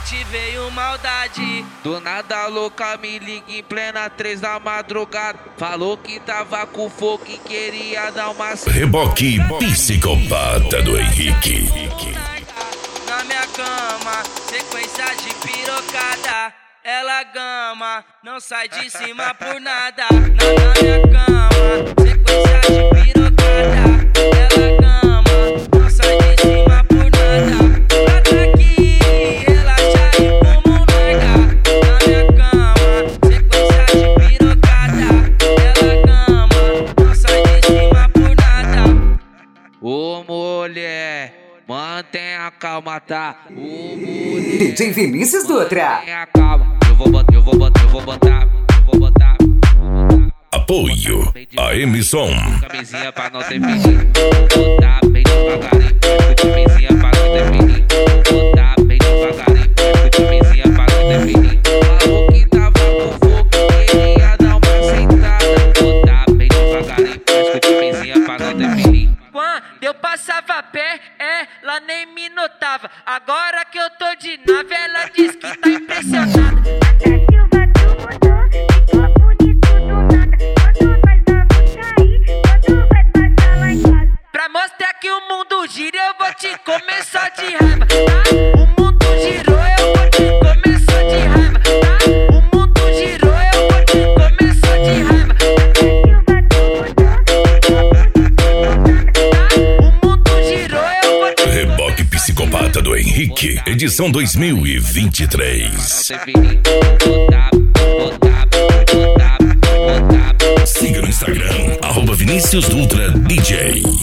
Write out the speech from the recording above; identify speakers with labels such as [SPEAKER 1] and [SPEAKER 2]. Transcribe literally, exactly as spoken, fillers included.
[SPEAKER 1] mente veio maldade.
[SPEAKER 2] Do nada louca me liga em plena três da madrugada. Falou que tava com fogo e queria dar uma...
[SPEAKER 3] Reboque psicopata do Henrique.
[SPEAKER 1] Na minha cama, sequência de pirocada. Ela gama, não sai de cima por nada. Na, na minha cama, sequência de pirocada. Ela gama, não sai de cima por nada. Pra daqui, relaxa e como larga. Na minha cama, sequência de pirocada. Ela gama, não sai de cima por nada.
[SPEAKER 2] Ô mulher, mantenha a calma, tá? Ô mulher,
[SPEAKER 4] D J Vinícius Dutra.
[SPEAKER 2] mantenha a calma. Eu vou botar, eu vou botar, eu vou botar, eu vou botar.
[SPEAKER 3] Apoio a Emisson.
[SPEAKER 2] Camisinha pra não ter perigo. Vou botar bem devagarinho. Camisinha pra não ter perigo. Vou botar bem devagarinho. Camisinha pra não ter perigo. Falou que tava com fogo, queria dar uma sentada. Vou botar bem devagarinho. Camisinha pra não ter perigo.
[SPEAKER 1] Quando eu passava a pé, ela nem me notava. Agora que eu tô de nave, ela diz que tá impressionada. Pra mostrar que o mundo gira, eu vou te comer só de raiva, tá? O mundo girou, eu vou te comer só de raiva, tá? O mundo girou, eu vou te comer só de raiva. O mundo girou, eu vou te
[SPEAKER 3] Reboque psicopata do Henrique, edição dois mil e vinte e três. Siga no Instagram, arroba Vinícius Dutra D J.